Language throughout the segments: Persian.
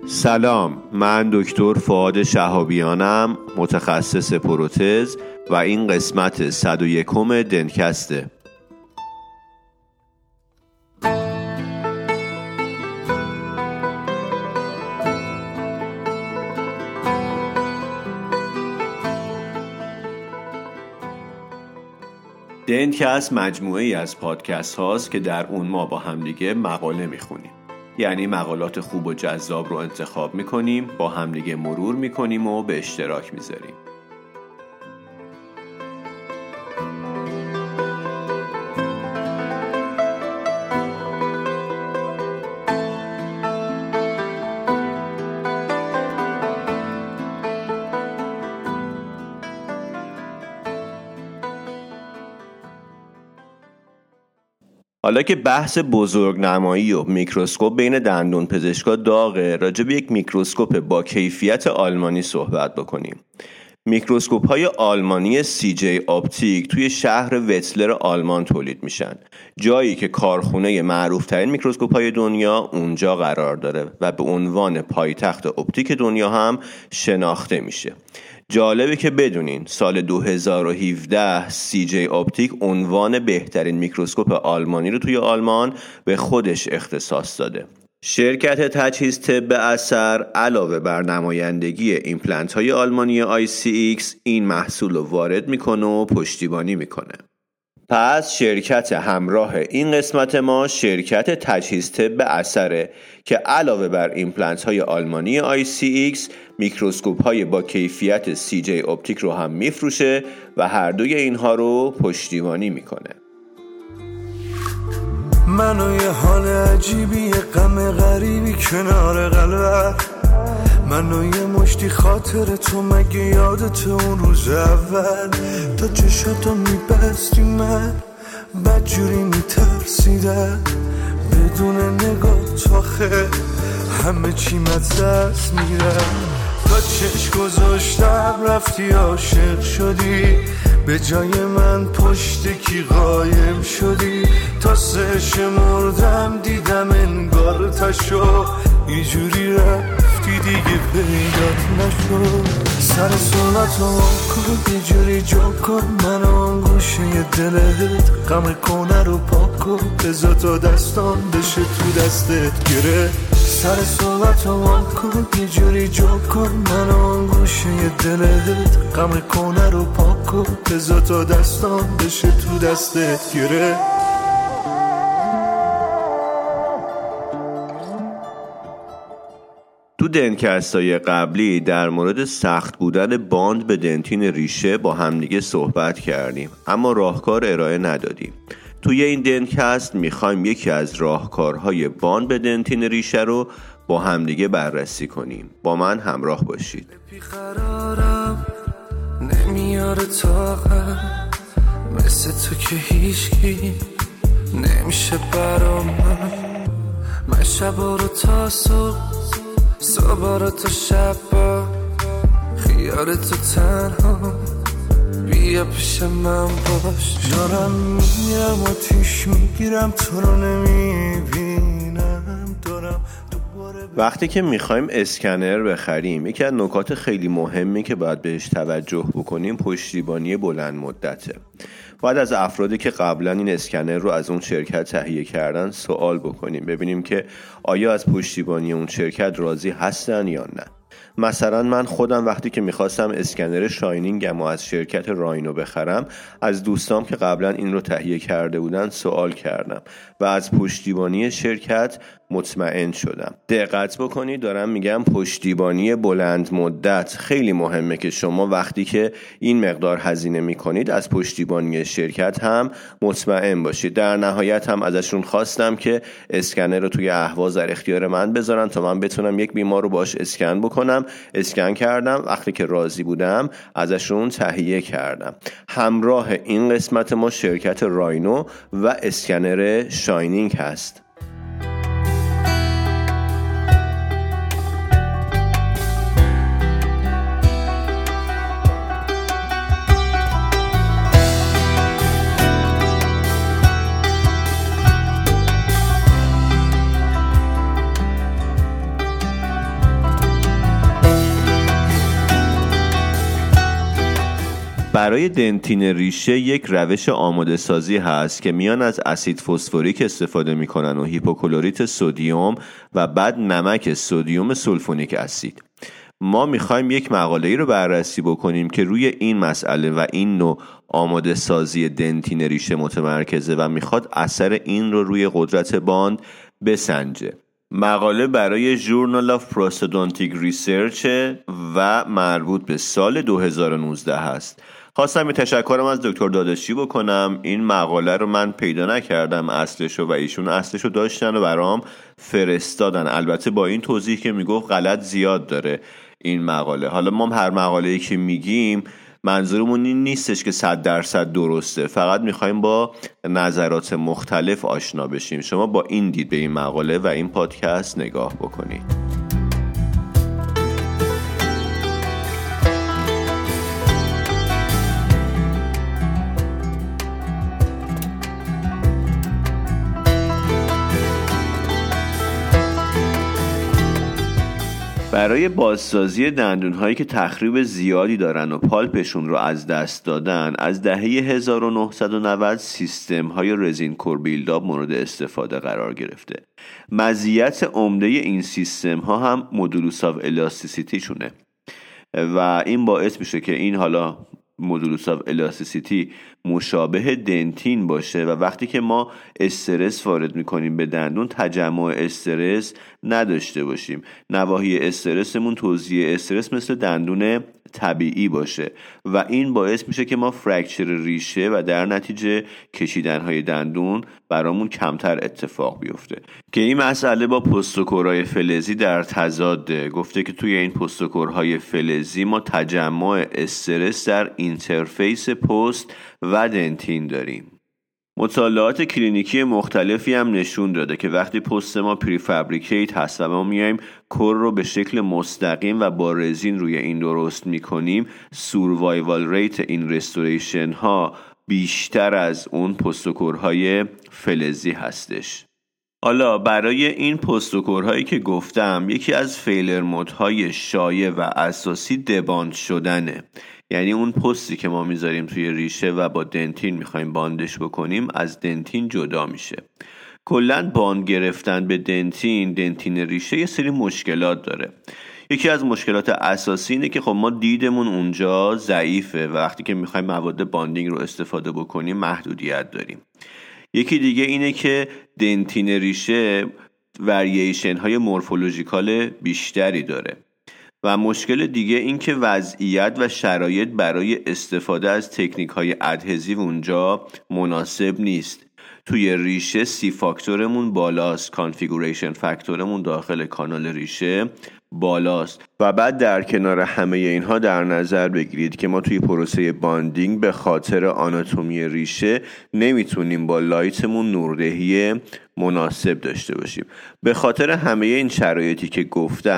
سلام، من دکتر فؤاد شهابیانم، متخصص پروتز و این قسمت 101 دنتکسته. دنتکست مجموعه ای از پادکست هاست که در اون ما با همدیگه مقاله میخونیم. یعنی مقالات خوب و جذاب رو انتخاب میکنیم، با همدیگه مرور میکنیم و به اشتراک میذاریم. حالا که بحث بزرگنمایی و میکروسکوپ بین دندون پزشکا داغه، راجع به یک میکروسکوپ با کیفیت آلمانی صحبت بکنیم. میکروسکوپ های آلمانی CJ اپتیک توی شهر وتلر آلمان تولید میشن، جایی که کارخونه معروف ترین میکروسکوپ های دنیا اونجا قرار داره و به عنوان پایتخت اپتیک دنیا هم شناخته میشه. جالبه که بدونین سال 2017 CJ اپتیک عنوان بهترین میکروسکوپ آلمانی رو توی آلمان به خودش اختصاص داده. شرکت تجهیز طب اثر علاوه بر نمایندگی ایمپلنت های آلمانی ICX این محصول رو وارد میکنه و پشتیبانی میکنه. پس شرکت همراه این قسمت ما شرکت تجهیز طب اثره که علاوه بر ایمپلنت های آلمانی ICX میکروسکوپ های با کیفیت CJ اپتیک رو هم میفروشه و هر دوی اینها رو پشتیبانی میکنه. منو یه حال عجیبی، یه غم غریبی کنار قلبت، منو یه مشتی خاطر تو، مگه یادت اون روز اول تا چشاتو میبستی من بدجوری میترسیدم، بدون نگاه تاخه همه چی مدست میرم، تا چشم گذاشتم رفتی عاشق شدی، به جای من پشت کی قایم شدی، تا سه شمردم دیدم انگار تشو اینجوری رفتی دیگه پیدات نشد، سر صورتو کن یه جوری جا کن منو آن گوشه دلت، غم کنه رو پاک کن بذار تا دستان بشه تو دستت گره، سر صحبتو کن یه جوری جا کن منو آن گوشه دلت، غم کنه رو پاک کن بذار تا دستان بشه تو دستت گره. تو دنتکست‌های قبلی در مورد سخت بودن باند به دنتین ریشه با همدیگه صحبت کردیم، اما راهکار ارائه ندادیم. توی این دنتکست میخوایم یکی از راهکارهای باند به دنتین ریشه رو با همدیگه بررسی کنیم. با من همراه باشید. بیقرارم نمیاره طاقت مثل تو که هیچکی نمیشه برام، من شبا رو تا صبح رو تا شب خیال تو تنها بیا پیش من باش، دارم میرم آتیش میگیرم تو رو نمیبینم، دارم وقتی که میخوایم اسکنر بخریم یکی از نکات خیلی مهمی که باید بهش توجه بکنیم پشتیبانی بلند مدته. باید از افرادی که قبلا این اسکنر رو از اون شرکت تهیه کردن سوال بکنیم، ببینیم که آیا از پشتیبانی اون شرکت راضی هستن یا نه. مثلا من خودم وقتی که میخواستم اسکنر شاینینگم و از شرکت راینو بخرم، از دوستام که قبلا این رو تهیه کرده بودن سوال کردم و از پشتیبانی شرکت مطمئن شدم. دقت بکنید دارم میگم پشتیبانی بلند مدت. خیلی مهمه که شما وقتی که این مقدار هزینه میکنید از پشتیبانی شرکت هم مطمئن باشید. در نهایت هم ازشون خواستم که اسکنر رو توی اهواز در اختیار من بذارن تا من بتونم یک بیمار رو باش اسکن بکنم. اسکن کردم، وقتی که راضی بودم ازشون تهیه کردم. همراه این قسمت ما شرکت راینو و اسکنر شاینینگ هست. برای دنتین ریشه یک روش آماده سازی هست که میان از اسید فسفوریک استفاده میکنن و هیپوکلوریت سدیم و بعد نمک سدیم سولفونیک اسید. ما میخوایم یک مقاله‌ای رو بررسی بکنیم که روی این مسئله و این نوع آماده سازی دنتین ریشه متمرکزه و میخواد اثر این رو روی قدرت باند بسنجه. مقاله برای Journal of Prosthodontic Research و مربوط به سال 2019 هست. خواستم تشکرم از دکتر داداشی بکنم. این مقاله رو من پیدا نکردم اصلشو و ایشون اصلشو داشتن و برام فرستادن، البته با این توضیح که میگفت غلط زیاد داره این مقاله. حالا ما هر مقاله‌ای که میگیم منظورمون این نیستش که 100% درسته، فقط میخوایم با نظرات مختلف آشنا بشیم. شما با این دید به این مقاله و این پادکست نگاه بکنید. برای بازسازی دندون‌هایی که تخریب زیادی دارن و پالپشون رو از دست دادن، از دهه 1990 سیستم‌های رزین کور بیلداپ مورد استفاده قرار گرفته. مزیت عمده این سیستم‌ها هم مدولوس آف الاستیسیتی شونه و این باعث میشه که این حالا مدولوس آف الاستیسیتی مشابه دنتین باشه و وقتی که ما استرس وارد میکنیم به دندون تجمع استرس نداشته باشیم. نواحی استرسمون توزیع استرس مثل دندون طبیعی باشه و این باعث میشه که ما فرکچر ریشه و در نتیجه کشیدنهای دندون برامون کمتر اتفاق بیفته که این مسئله با پستوکورهای فلزی در تضاده. گفته که توی این پستوکورهای فلزی ما تجمع استرس در اینترفیس پست و دنتین داریم. مطالعات کلینیکی مختلفی هم نشون داده که وقتی پست ما پریفابریکیت هست و ما میایم کور رو به شکل مستقیم و با رزین روی این درست میکنیم، سوروایوال ریت این رستوریشن ها بیشتر از اون پستوکورهای فلزی هستش. حالا برای این پستوکورهایی که گفتم یکی از فیلر مودهای شایع و اساسی دباند شدنه، یعنی اون پستی که ما میذاریم توی ریشه و با دنتین میخوایم باندش بکنیم از دنتین جدا میشه. کلاً باند گرفتن به دنتین ریشه یه سری مشکلات داره. یکی از مشکلات اساسی اینه که خب ما دیدمون اونجا ضعیفه و وقتی که میخوایم مواد باندینگ رو استفاده بکنیم محدودیت داریم. یکی دیگه اینه که دنتین ریشه ورییشن های مورفولوژیکال بیشتری داره و مشکل دیگه این که وضعیت و شرایط برای استفاده از تکنیک های ادهزیو اونجا مناسب نیست. توی ریشه سی فاکتورمون بالاست، کانفیگوریشن فاکتورمون داخل کانال ریشه بالاست و بعد در کنار همه اینها در نظر بگیرید که ما توی پروسه باندینگ به خاطر آناتومی ریشه نمیتونیم با لایتمون نوردهی مناسب داشته باشیم. به خاطر همه این شرایطی که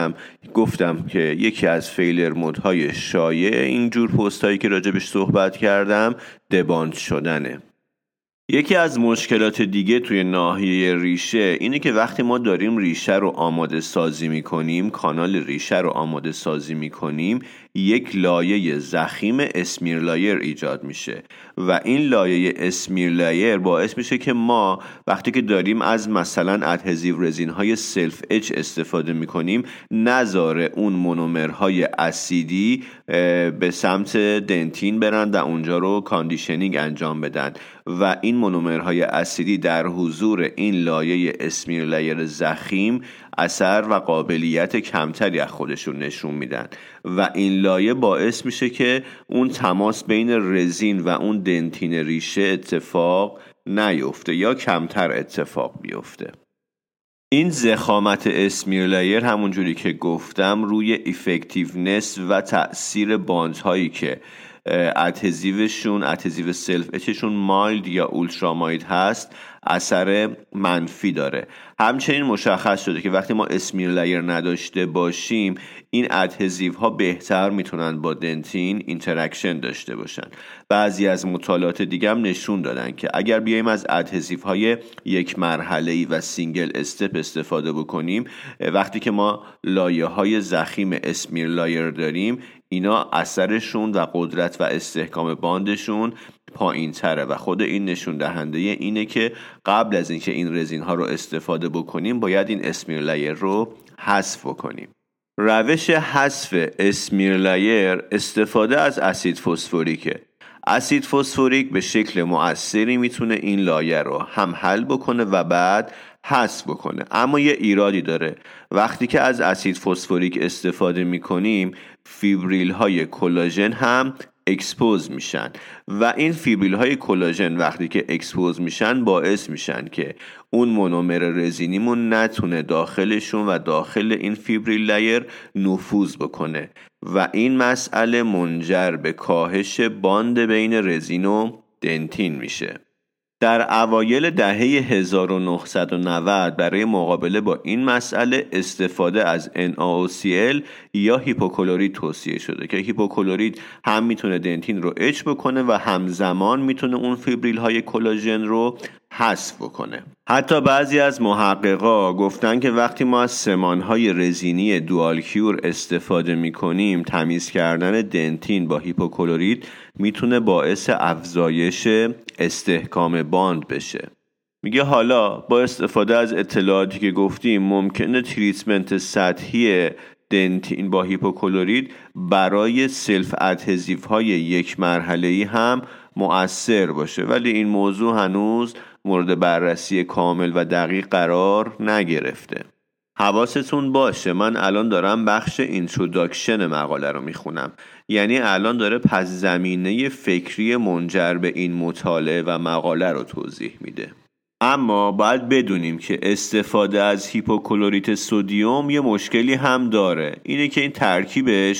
گفتم که یکی از فیلر مودهای شایع اینجور پستایی که راجبش صحبت کردم دباند شدنه. یکی از مشکلات دیگه توی ناحیه ریشه اینه که وقتی ما داریم ریشه رو آماده سازی میکنیم، کانال ریشه رو آماده سازی میکنیم، یک لایه ضخیم اسمیر لایر ایجاد میشه و این لایه اسمیر لایر باعث میشه که ما وقتی که داریم از مثلا ادهزیو رزین های سلف اچ استفاده میکنیم نذاره اون مونومرهای اسیدی به سمت دنتین برن و اونجا رو کاندیشنینگ انجام بدن و این مونومرهای اسیدی در حضور این لایه اسمیر لایر ضخیم اثر و قابلیت کمتری از خودشون نشون میدن و این لایه باعث میشه که اون تماس بین رزین و اون دنتین ریشه اتفاق نیفته یا کمتر اتفاق بیفته. این ضخامت اسمیر لایر همونجوری که گفتم روی افکتیونس و تأثیر باندهایی که ادهزیو سلف اچشون مایلد یا اولترا مایلد هست اثر منفی داره. همچنین مشخص شده که وقتی ما اسمیر لایر نداشته باشیم این ادهزیو ها بهتر میتونن با دنتین اینتراکشن داشته باشن. بعضی از مطالعات دیگه هم نشون دادن که اگر بیایم از ادهزیو های یک مرحله‌ای و سینگل استپ استفاده بکنیم، وقتی که ما لایه های ضخیم اسمیر لایر داریم اینا اثرشون و قدرت و استحکام باندشون پایین تره و خود این نشون دهنده اینه که قبل از اینکه این رزین ها رو استفاده بکنیم باید این اسمیر لایر رو حذف بکنیم. روش حذف اسمیر لایر استفاده از اسید فسفوریکه. اسید فسفوریک به شکل مؤثری میتونه این لایه رو هم حل بکنه و بعد حذف بکنه، اما یه ایرادی داره. وقتی که از اسید فسفوریک استفاده میکنیم فیبریل های کلاژن هم اکسپوز میشن و این فیبریل های کلاژن وقتی که اکسپوز میشن باعث میشن که اون مونومر رزینیمون نتونه داخلشون و داخل این فیبریل لایر نفوذ بکنه و این مسئله منجر به کاهش باند بین رزین و دنتین میشه. در اوایل دهه 1990 برای مقابله با این مسئله استفاده از NaOCl یا هیپوکلورید توصیه شده که هیپوکلورید هم میتونه دنتین رو اچ بکنه و همزمان میتونه اون فیبریل های کلاژن رو حذف بکنه. حتی بعضی از محققا گفتن که وقتی ما از سمانهای رزینی دوال کیور استفاده میکنیم تمیز کردن دنتین با هیپوکلورید میتونه باعث افزایش استحکام باند بشه. میگه حالا با استفاده از اطلاعاتی که گفتیم ممکنه تریتمنت سطحی دنتین با هیپوکلورید برای سلف ادهزیو های یک مرحله‌ای هم مؤثر باشه، ولی این موضوع هنوز مورد بررسی کامل و دقیق قرار نگرفته. حواستون باشه من الان دارم بخش اینتروداکشن مقاله رو میخونم، یعنی الان داره پس زمینه فکری منجر به این مطالعه و مقاله رو توضیح میده. اما باید بدونیم که استفاده از هیپوکلوریت سدیم یه مشکلی هم داره، اینه که این ترکیبش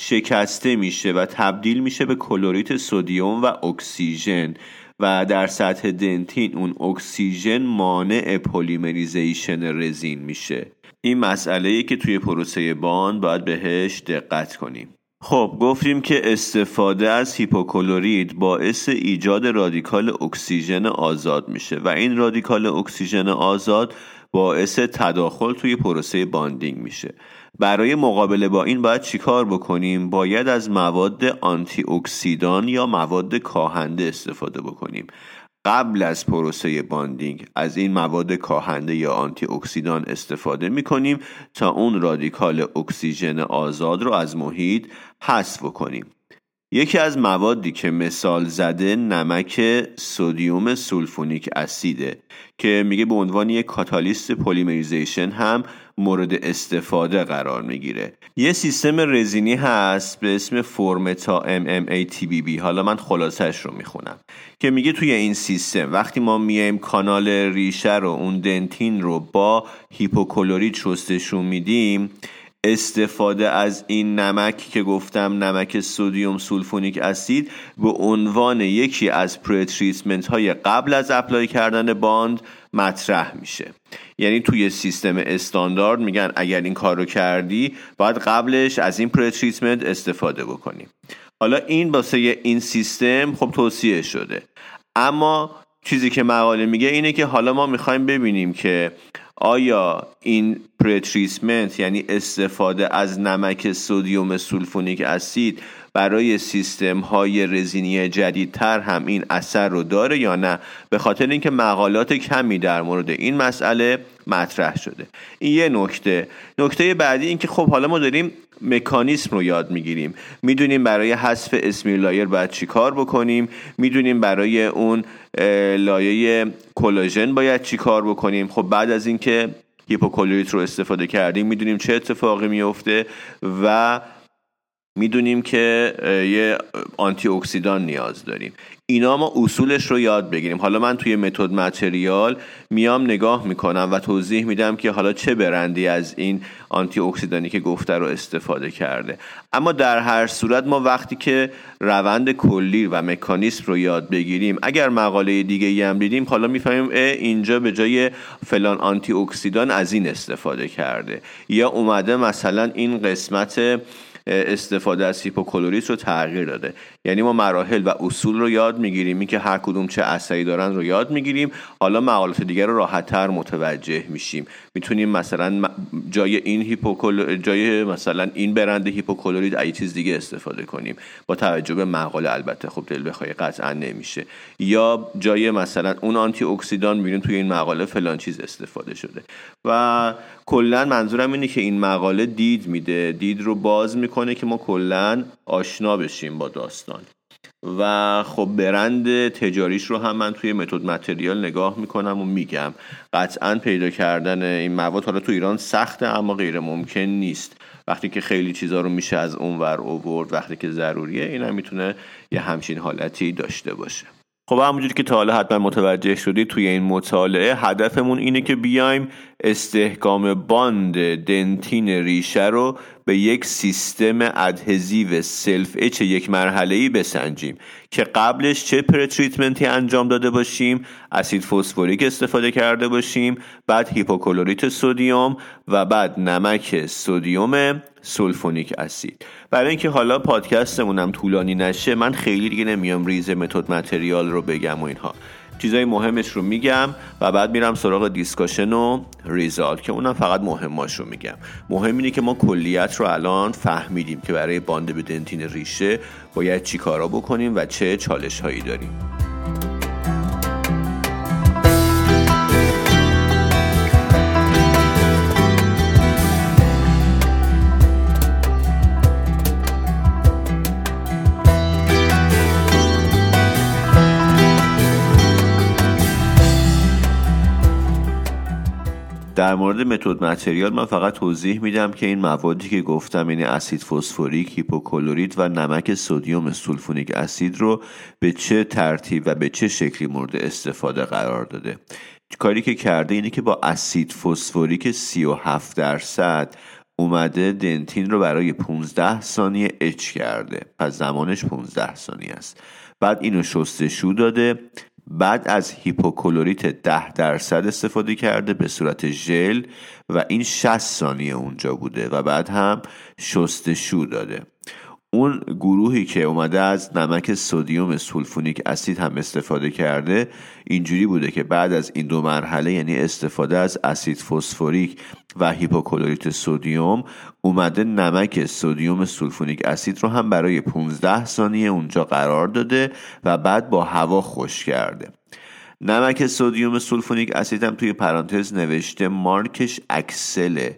شکسته میشه و تبدیل میشه به کلوریت سدیم و اکسیژن و در سطح دنتین اون اکسیژن مانع پلیمریزیشن رزین میشه. این مسئله‌ای که توی پروسه باند باید بهش دقت کنیم. خب گفتیم که استفاده از هیپوکلورید باعث ایجاد رادیکال اکسیژن آزاد میشه و این رادیکال اکسیژن آزاد باعث تداخل توی پروسه باندینگ میشه. برای مقابله با این باید چیکار بکنیم؟ باید از مواد آنتی اکسیدان یا مواد کاهنده استفاده بکنیم. قبل از پروسه باندینگ از این مواد کاهنده یا آنتی اکسیدان استفاده میکنیم تا اون رادیکال اکسیژن آزاد رو از محیط حذف کنیم. یکی از موادی که مثال زده نمک سدیم سولفونیک اسیده که میگه به عنوان یک کاتالیست پلیمریزیشن هم مورد استفاده قرار میگیره. یه سیستم رزینی هست به اسم فرمتا MMATBB، حالا من خلاصش رو میخونم که میگه توی این سیستم وقتی ما میایم کانال ریشه رو اون دنتین رو با هیپوکلورید شستشون میدیم، استفاده از این نمک که گفتم نمک سدیم سولفونیک اسید به عنوان یکی از پرتریتمنت های قبل از اپلای کردن باند مطرح میشه. یعنی توی سیستم استاندارد میگن اگر این کار رو کردی باید قبلش از این پرتریتمنت استفاده بکنی. حالا این واسه این سیستم خب توصیه شده، اما چیزی که مقاله میگه اینه که حالا ما میخوایم ببینیم که آیا این پرتریتمنت یعنی استفاده از نمک سدیم سولفونیک اسید برای سیستم های رزینی جدیدتر هم این اثر رو داره یا نه، به خاطر اینکه مقالات کمی در مورد این مسئله مطرح شده. این یه نکته بعدی این که خب حالا ما داریم مکانیسم رو یاد میگیریم، میدونیم برای حذف اسمیر لایر باید چی کار بکنیم، میدونیم برای اون لایه کلاژن باید چی کار بکنیم. خب بعد از اینکه هیپوکلوریت رو استفاده کردیم میدونیم چه اتفاقی میفته و میدونیم که یه آنتی اکسیدان نیاز داریم. اینا ما اصولش رو یاد بگیریم. حالا من توی متد متریال میام نگاه میکنم و توضیح میدم که حالا چه برندی از این آنتی اکسیدانی که گفته رو استفاده کرده. اما در هر صورت ما وقتی که روند کلی و مکانیسم رو یاد بگیریم، اگر مقاله دیگه هم دیدیم حالا میفهمیم اینجا به جای فلان آنتی اکسیدان از این استفاده کرده یا اومده مثلا این قسمت استفاده از هیپوکلوریت رو تغییر داده. یعنی ما مراحل و اصول رو یاد میگیریم، این که هر کدوم چه اثری دارن رو یاد میگیریم. حالا مقالات دیگر رو راحت‌تر متوجه میشیم. میتونیم مثلا جای مثلا این برند هیپوکلورید ای چیز دیگه استفاده کنیم با توجه به مقاله. البته خب دل بخوای قطعا نمیشه. یا جای مثلا اون آنتی اکسیدان میبینیم توی این مقاله فلان چیز استفاده شده. و کلا منظورم اینه که این مقاله دید رو باز میکنه که ما کلا آشنا بشیم با داستان. و خب برند تجاریش رو هم من توی متد متریال نگاه میکنم و میگم قطعا پیدا کردن این مواد حالا تو ایران سخته اما غیر ممکن نیست. وقتی که خیلی چیزا رو میشه از اون ور آورد، وقتی که ضروریه، این هم میتونه یه همچین حالتی داشته باشه. خب همونجوری که تا حالا حتما متوجه شدید توی این مطالعه هدفمون اینه که بیایم استحکام باند دنتین ریشه رو به یک سیستم ادهزیو سلف اچ یک مرحله‌ای بسنجیم که قبلش چه پرتریتمنتی انجام داده باشیم، اسید فسفوریک استفاده کرده باشیم، بعد هیپوکلوریت سدیم و بعد نمک سدیم سولفونیک اسید. برای اینکه حالا پادکستمون هم طولانی نشه من خیلی دیگه نمیام ریز متد متریال رو بگم و اینها، چیزای مهمش رو میگم و بعد میرم سراغ دیسکاشن و ریزالت که اونم فقط مهماش رو میگم. مهم اینه که ما کلیت رو الان فهمیدیم که برای باند به دنتین ریشه باید چی کارا بکنیم و چه چالش هایی داریم. در مورد متد متریال من فقط توضیح میدم که این موادی که گفتم، یعنی اسید فسفوریک، هیپوکلوریت و نمک سدیم سولفونیک اسید رو به چه ترتیب و به چه شکلی مورد استفاده قرار داده. کاری که کرده اینه که با اسید فسفوریک 37% اومده دنتین رو برای 15 ثانیه اچ کرده، پس زمانش 15 ثانیه است. بعد اینو شستشو داده، بعد از هیپوکلوریت 10% استفاده کرده به صورت ژل و این 60 ثانیه اونجا بوده و بعد هم شستشو داده. اون گروهی که اومده از نمک سدیم سولفونیک اسید هم استفاده کرده اینجوری بوده که بعد از این دو مرحله، یعنی استفاده از اسید فسفوریک و هیپوکلوریت سدیم، اومده نمک سدیم سولفونیک اسید رو هم برای 15 ثانیه اونجا قرار داده و بعد با هوا خشک کرده. نمک سدیم سولفونیک اسید هم توی پرانتز نوشته مارکش اکسله،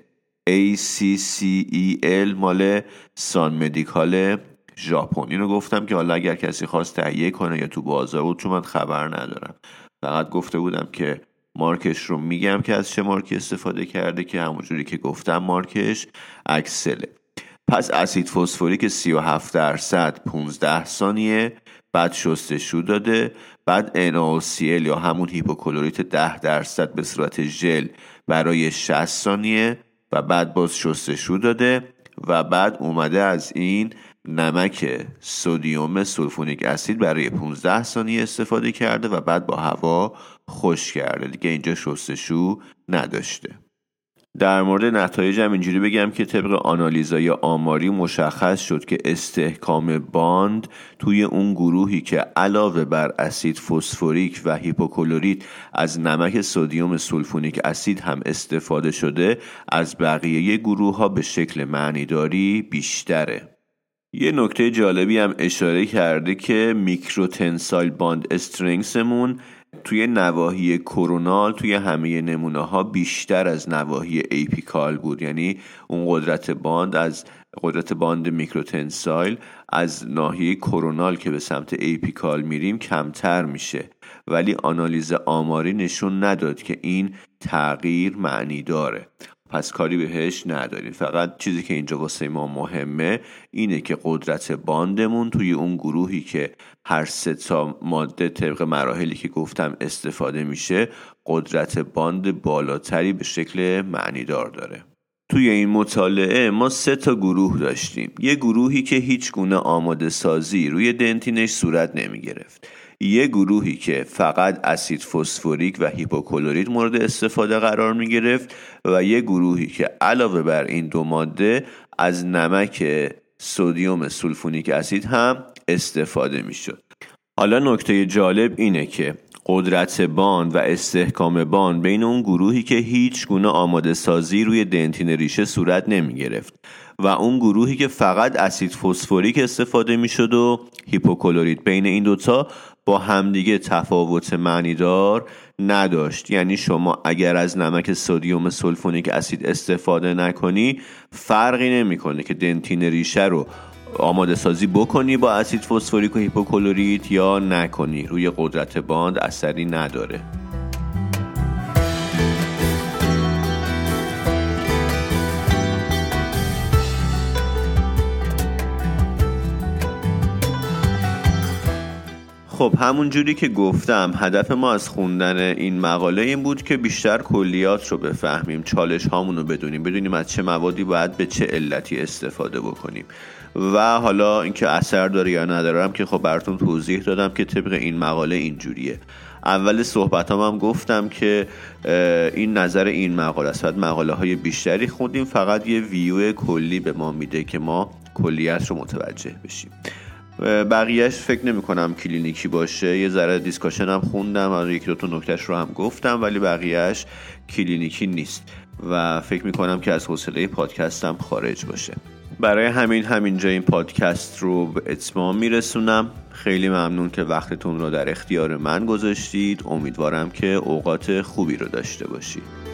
ACCEL، مال سان مدیکال ژاپن. اینو گفتم که حالا اگر کسی خواست تهیه کنه یا تو بازار بود، چون من خبر ندارم، فقط گفته بودم که مارکش رو میگم که از چه مارکی استفاده کرده که همونجوری که گفتم مارکش اکسله. پس اسید فسفوریک 37% 15 ثانیه، بعد شستشو داده، بعد NaOCl یا همون هیپوکلوریت 10% به صورت ژل برای 60 ثانیه و بعد باز شستشو داده و بعد اومده از این نمک سدیم سولفونیک اسید برای 15 ثانیه استفاده کرده و بعد با هوا خشک کرده. دیگه اینجا شستشو نداشته. در مورد نتایج هم اینجوری بگم که طبق آنالیزای آماری مشخص شد که استحکام باند توی اون گروهی که علاوه بر اسید فسفوریک و هیپوکلوریت از نمک سدیم سولفونیک اسید هم استفاده شده، از بقیه گروه ها به شکل معنیداری بیشتره. یه نکته جالبی هم اشاره کرده که میکروتنسایل باند استرنگثمون توی نواحی کورونال توی همه نمونه ها بیشتر از نواحی ایپیکال بود، یعنی اون قدرت باند میکروتنسایل از ناحیه کورونال که به سمت ایپیکال میریم کمتر میشه، ولی آنالیز آماری نشون نداد که این تغییر معنی داره، پس کاری بهش نداریم. فقط چیزی که اینجا واسه ما مهمه اینه که قدرت باندمون توی اون گروهی که هر 3 ماده طبق مراحلی که گفتم استفاده میشه، قدرت باند بالاتری به شکل معنیدار داره. توی این مطالعه ما 3 گروه داشتیم. یه گروهی که هیچ گونه آماده سازی روی دنتینش صورت نمی گرفت، یه گروهی که فقط اسید فسفوریک و هیپوکلوریت مورد استفاده قرار می گرفت و یه گروهی که علاوه بر این 2 ماده از نمک سدیم سولفونیک اسید هم استفاده میشد. حالا نکته جالب اینه که قدرت باند و استحکام باند بین اون گروهی که هیچ گونه آماده سازی روی دنتین ریشه صورت نمی گرفت و اون گروهی که فقط اسید فسفوریک استفاده می شد و هیپوکلوریت، بین این دوتا با همدیگه تفاوت معنیدار نداشت. یعنی شما اگر از نمک سدیم سولفونیک اسید استفاده نکنی فرقی نمی کنه که دنتین ریشه رو آماده سازی بکنی با اسید فسفوریک و هیپوکلوریت یا نکنی، روی قدرت باند اثری نداره. خب همون جوری که گفتم هدف ما از خوندن این مقاله این بود که بیشتر کلیات رو بفهمیم، چالش هامون رو بدونیم از چه موادی باید به چه علتی استفاده بکنیم و حالا اینکه اثر داره یا نداره که خب براتون توضیح دادم که طبق این مقاله اینجوریه. اول صحبتام هم گفتم که این نظر این مقاله است، مقاله های بیشتری خوندیم، فقط یه ویو کلی به ما میده که ما کلیت رو متوجه بشیم. بقیهش فکر نمی کنم کلینیکی باشه، یه ذره دیسکاشن هم خوندم و یکی دو تا نکتهش رو هم گفتم، ولی بقیهش کلینیکی نیست و فکر می کنم که از حوصله پادکست هم خارج باشه. برای همینجا این پادکست رو به اتمام میرسونم. خیلی ممنون که وقتتون رو در اختیار من گذاشتید. امیدوارم که اوقات خوبی رو داشته باشید.